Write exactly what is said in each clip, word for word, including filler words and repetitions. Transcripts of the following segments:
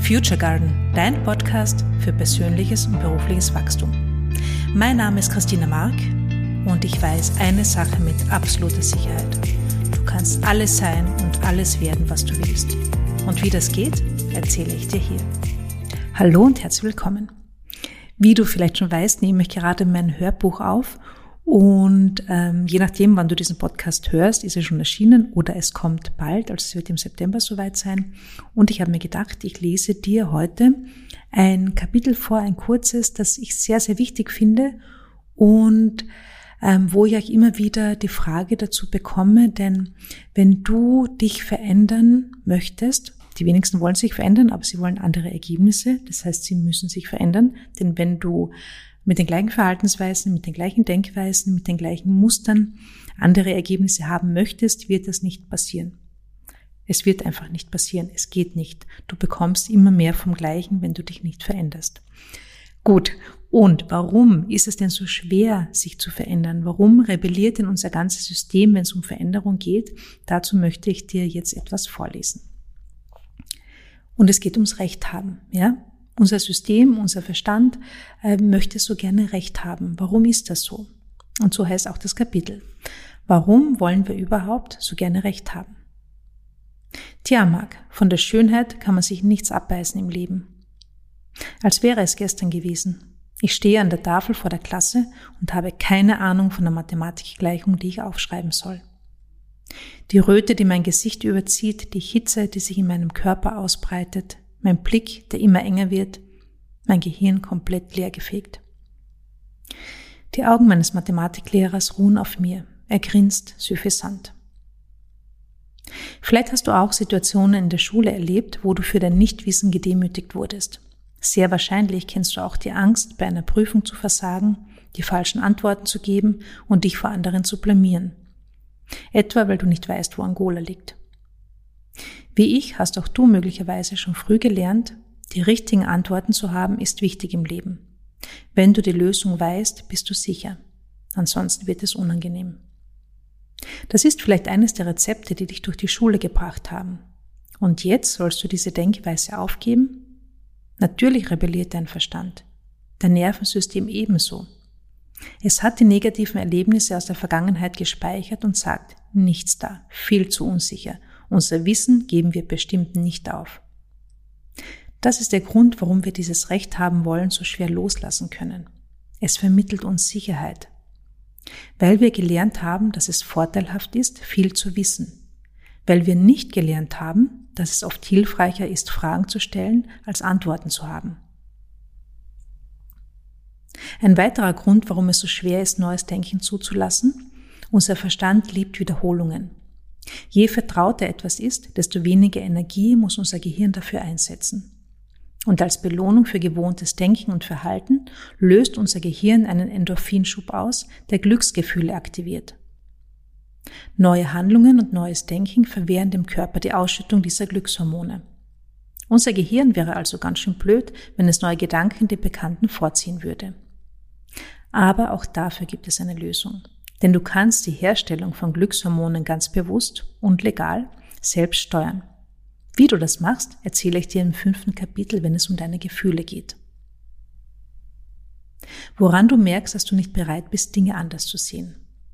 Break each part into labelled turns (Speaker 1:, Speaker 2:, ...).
Speaker 1: Future Garden, dein Podcast für persönliches und berufliches Wachstum. Mein Name ist Christina Mark und ich weiß eine Sache mit absoluter Sicherheit. Du kannst alles sein und alles werden, was du willst. Und wie das geht, erzähle ich dir hier. Hallo und herzlich willkommen. Wie du vielleicht schon weißt, nehme ich gerade mein Hörbuch auf und ähm, je nachdem, wann du diesen Podcast hörst, ist er schon erschienen oder es kommt bald, also es wird im September soweit sein. Und ich habe mir gedacht, ich lese dir heute ein Kapitel vor, ein kurzes, das ich sehr, sehr wichtig finde und ähm, wo ich auch immer wieder die Frage dazu bekomme, denn wenn du dich verändern möchtest, die wenigsten wollen sich verändern, aber sie wollen andere Ergebnisse, das heißt, sie müssen sich verändern, denn wenn du mit den gleichen Verhaltensweisen, mit den gleichen Denkweisen, mit den gleichen Mustern andere Ergebnisse haben möchtest, wird das nicht passieren. Es wird einfach nicht passieren. Es geht nicht. Du bekommst immer mehr vom Gleichen, wenn du dich nicht veränderst. Gut. Und warum ist es denn so schwer, sich zu verändern? Warum rebelliert denn unser ganzes System, wenn es um Veränderung geht? Dazu möchte ich dir jetzt etwas vorlesen. Und es geht ums Recht haben, ja? Unser System, unser Verstand äh, möchte so gerne Recht haben. Warum ist das so? Und so heißt auch das Kapitel. Warum wollen wir überhaupt so gerne Recht haben? Tja, Marc, von der Schönheit kann man sich nichts abbeißen im Leben. Als wäre es gestern gewesen. Ich stehe an der Tafel vor der Klasse und habe keine Ahnung von der Mathematikgleichung, die ich aufschreiben soll. Die Röte, die mein Gesicht überzieht, die Hitze, die sich in meinem Körper ausbreitet, mein Blick, der immer enger wird, mein Gehirn komplett leergefegt. Die Augen meines Mathematiklehrers ruhen auf mir. Er grinst suffisant. Vielleicht hast du auch Situationen in der Schule erlebt, wo du für dein Nichtwissen gedemütigt wurdest. Sehr wahrscheinlich kennst du auch die Angst, bei einer Prüfung zu versagen, die falschen Antworten zu geben und dich vor anderen zu blamieren. Etwa, weil du nicht weißt, wo Angola liegt. Wie ich hast auch du möglicherweise schon früh gelernt, die richtigen Antworten zu haben, ist wichtig im Leben. Wenn du die Lösung weißt, bist du sicher. Ansonsten wird es unangenehm. Das ist vielleicht eines der Rezepte, die dich durch die Schule gebracht haben. Und jetzt sollst du diese Denkweise aufgeben? Natürlich rebelliert dein Verstand. Dein Nervensystem ebenso. Es hat die negativen Erlebnisse aus der Vergangenheit gespeichert und sagt, nichts da, viel zu unsicher. Unser Wissen geben wir bestimmt nicht auf. Das ist der Grund, warum wir dieses Recht haben wollen, so schwer loslassen können. Es vermittelt uns Sicherheit. Weil wir gelernt haben, dass es vorteilhaft ist, viel zu wissen. Weil wir nicht gelernt haben, dass es oft hilfreicher ist, Fragen zu stellen, als Antworten zu haben. Ein weiterer Grund, warum es so schwer ist, neues Denken zuzulassen: unser Verstand liebt Wiederholungen. Je vertrauter etwas ist, desto weniger Energie muss unser Gehirn dafür einsetzen. Und als Belohnung für gewohntes Denken und Verhalten löst unser Gehirn einen Endorphinschub aus, der Glücksgefühle aktiviert. Neue Handlungen und neues Denken verwehren dem Körper die Ausschüttung dieser Glückshormone. Unser Gehirn wäre also ganz schön blöd, wenn es neue Gedanken die bekannten vorziehen würde. Aber auch dafür gibt es eine Lösung. Denn du kannst die Herstellung von Glückshormonen ganz bewusst und legal selbst steuern. Wie du das machst, erzähle ich dir im fünften Kapitel, wenn es um deine Gefühle geht. Woran du merkst, dass du nicht bereit bist, Dinge anders zu sehen.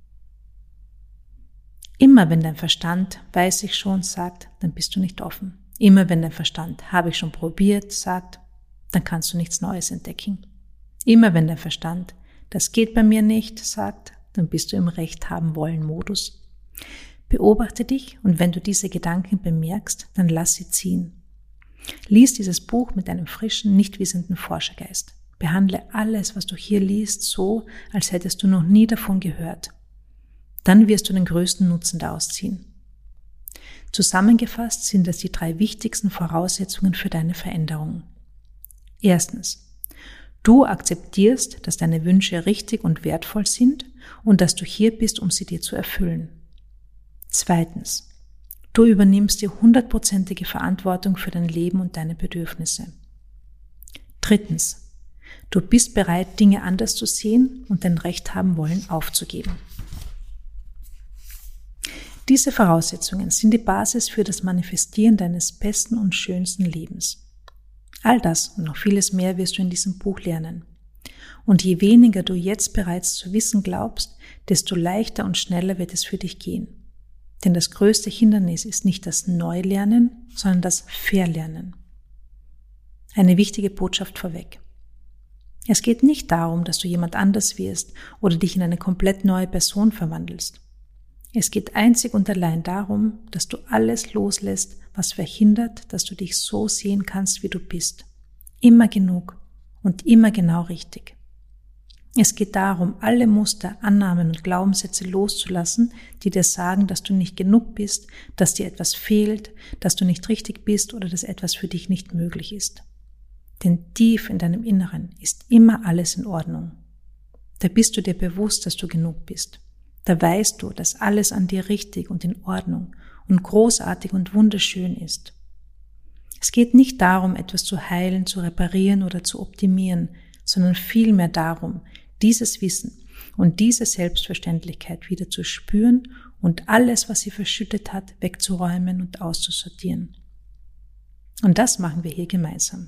Speaker 1: Immer wenn dein Verstand weiß ich schon sagt, dann bist du nicht offen. Immer wenn dein Verstand habe ich schon probiert sagt, dann kannst du nichts Neues entdecken. Immer wenn dein Verstand das geht bei mir nicht sagt, dann bist du im Recht haben wollen Modus. Beobachte dich und wenn du diese Gedanken bemerkst, dann lass sie ziehen. Lies dieses Buch mit einem frischen, nicht wissenden Forschergeist. Behandle alles, was du hier liest, so, als hättest du noch nie davon gehört. Dann wirst du den größten Nutzen daraus ziehen. Zusammengefasst sind das die drei wichtigsten Voraussetzungen für deine Veränderung. Erstens. Du akzeptierst, dass deine Wünsche richtig und wertvoll sind und dass du hier bist, um sie dir zu erfüllen. Zweitens. Du übernimmst die hundertprozentige Verantwortung für dein Leben und deine Bedürfnisse. Drittens. Du bist bereit, Dinge anders zu sehen und dein Recht haben wollen aufzugeben. Diese Voraussetzungen sind die Basis für das Manifestieren deines besten und schönsten Lebens. All das und noch vieles mehr wirst du in diesem Buch lernen. Und je weniger du jetzt bereits zu wissen glaubst, desto leichter und schneller wird es für dich gehen. Denn das größte Hindernis ist nicht das Neulernen, sondern das Verlernen. Eine wichtige Botschaft vorweg. Es geht nicht darum, dass du jemand anders wirst oder dich in eine komplett neue Person verwandelst. Es geht einzig und allein darum, dass du alles loslässt, was verhindert, dass du dich so sehen kannst, wie du bist. Immer genug und immer genau richtig. Es geht darum, alle Muster, Annahmen und Glaubenssätze loszulassen, die dir sagen, dass du nicht genug bist, dass dir etwas fehlt, dass du nicht richtig bist oder dass etwas für dich nicht möglich ist. Denn tief in deinem Inneren ist immer alles in Ordnung. Da bist du dir bewusst, dass du genug bist. Da weißt du, dass alles an dir richtig und in Ordnung und großartig und wunderschön ist. Es geht nicht darum, etwas zu heilen, zu reparieren oder zu optimieren, sondern vielmehr darum, dieses Wissen und diese Selbstverständlichkeit wieder zu spüren und alles, was sie verschüttet hat, wegzuräumen und auszusortieren. Und das machen wir hier gemeinsam.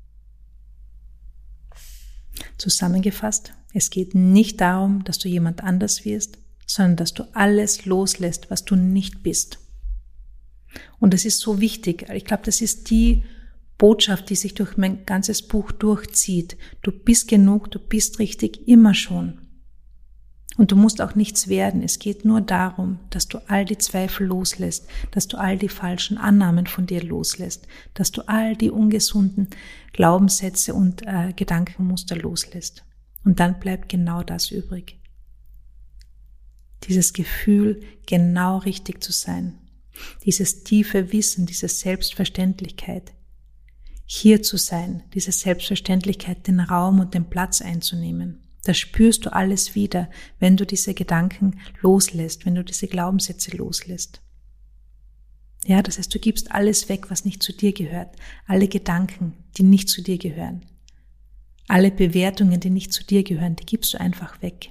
Speaker 1: Zusammengefasst, es geht nicht darum, dass du jemand anders wirst, sondern dass du alles loslässt, was du nicht bist. Und das ist so wichtig. Ich glaube, das ist die Botschaft, die sich durch mein ganzes Buch durchzieht. Du bist genug, du bist richtig, immer schon. Und du musst auch nichts werden. Es geht nur darum, dass du all die Zweifel loslässt, dass du all die falschen Annahmen von dir loslässt, dass du all die ungesunden Glaubenssätze und äh, Gedankenmuster loslässt. Und dann bleibt genau das übrig. Dieses Gefühl, genau richtig zu sein. Dieses tiefe Wissen, diese Selbstverständlichkeit. Hier zu sein, diese Selbstverständlichkeit, den Raum und den Platz einzunehmen. Da spürst du alles wieder, wenn du diese Gedanken loslässt, wenn du diese Glaubenssätze loslässt. Ja, das heißt, du gibst alles weg, was nicht zu dir gehört. Alle Gedanken, die nicht zu dir gehören. Alle Bewertungen, die nicht zu dir gehören, die gibst du einfach weg.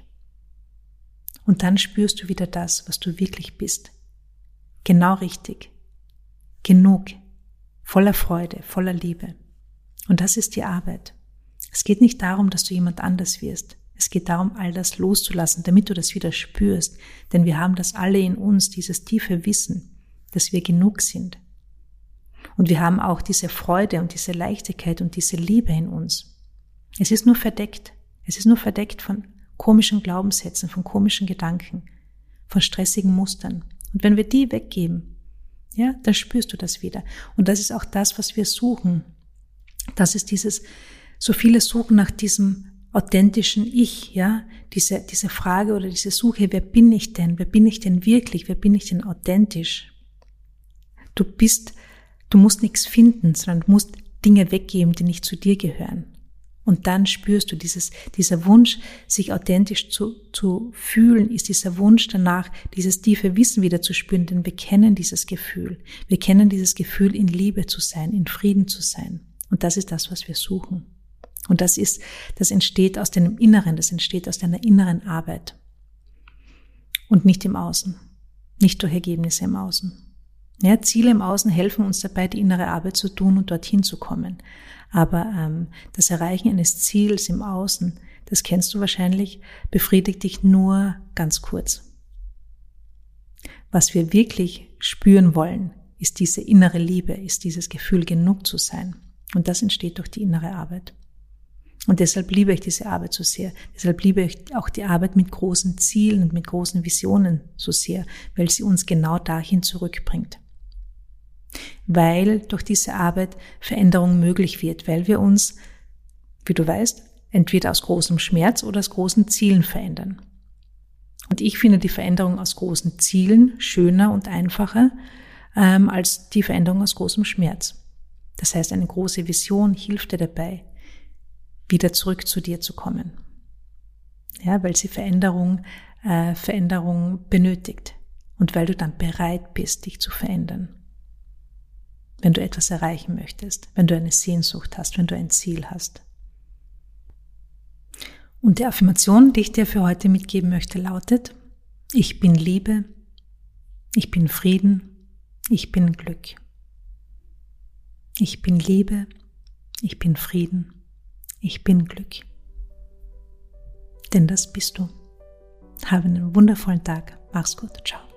Speaker 1: Und dann spürst du wieder das, was du wirklich bist. Genau richtig. Genug. Voller Freude, voller Liebe. Und das ist die Arbeit. Es geht nicht darum, dass du jemand anders wirst. Es geht darum, all das loszulassen, damit du das wieder spürst. Denn wir haben das alle in uns, dieses tiefe Wissen, dass wir genug sind. Und wir haben auch diese Freude und diese Leichtigkeit und diese Liebe in uns. Es ist nur verdeckt. Es ist nur verdeckt von komischen Glaubenssätzen, von komischen Gedanken, von stressigen Mustern. Und wenn wir die weggeben, ja, dann spürst du das wieder. Und das ist auch das, was wir suchen. Das ist dieses, so viele suchen nach diesem authentischen Ich, ja, diese, diese Frage oder diese Suche, wer bin ich denn? Wer bin ich denn wirklich? Wer bin ich denn authentisch? Du bist, du musst nichts finden, sondern du musst Dinge weggeben, die nicht zu dir gehören. Und dann spürst du dieses, dieser Wunsch, sich authentisch zu, zu fühlen, ist dieser Wunsch danach, dieses tiefe Wissen wieder zu spüren, denn wir kennen dieses Gefühl. Wir kennen dieses Gefühl, in Liebe zu sein, in Frieden zu sein. Und das ist das, was wir suchen. Und das ist, das entsteht aus deinem Inneren, das entsteht aus deiner inneren Arbeit. Und nicht im Außen. Nicht durch Ergebnisse im Außen. Ja, Ziele im Außen helfen uns dabei, die innere Arbeit zu tun und dorthin zu kommen. Aber ähm, das Erreichen eines Ziels im Außen, das kennst du wahrscheinlich, befriedigt dich nur ganz kurz. Was wir wirklich spüren wollen, ist diese innere Liebe, ist dieses Gefühl, genug zu sein. Und das entsteht durch die innere Arbeit. Und deshalb liebe ich diese Arbeit so sehr. Deshalb liebe ich auch die Arbeit mit großen Zielen und mit großen Visionen so sehr, weil sie uns genau dahin zurückbringt. Weil durch diese Arbeit Veränderung möglich wird, weil wir uns, wie du weißt, entweder aus großem Schmerz oder aus großen Zielen verändern. Und ich finde die Veränderung aus großen Zielen schöner und einfacher ähm, als die Veränderung aus großem Schmerz. Das heißt, eine große Vision hilft dir dabei, wieder zurück zu dir zu kommen. Ja, weil sie Veränderung, äh, Veränderung benötigt und weil du dann bereit bist, dich zu verändern. Wenn du etwas erreichen möchtest, wenn du eine Sehnsucht hast, wenn du ein Ziel hast. Und die Affirmation, die ich dir für heute mitgeben möchte, lautet: Ich bin Liebe, ich bin Frieden, ich bin Glück. Ich bin Liebe, ich bin Frieden, ich bin Glück. Denn das bist du. Habe einen wundervollen Tag. Mach's gut. Ciao.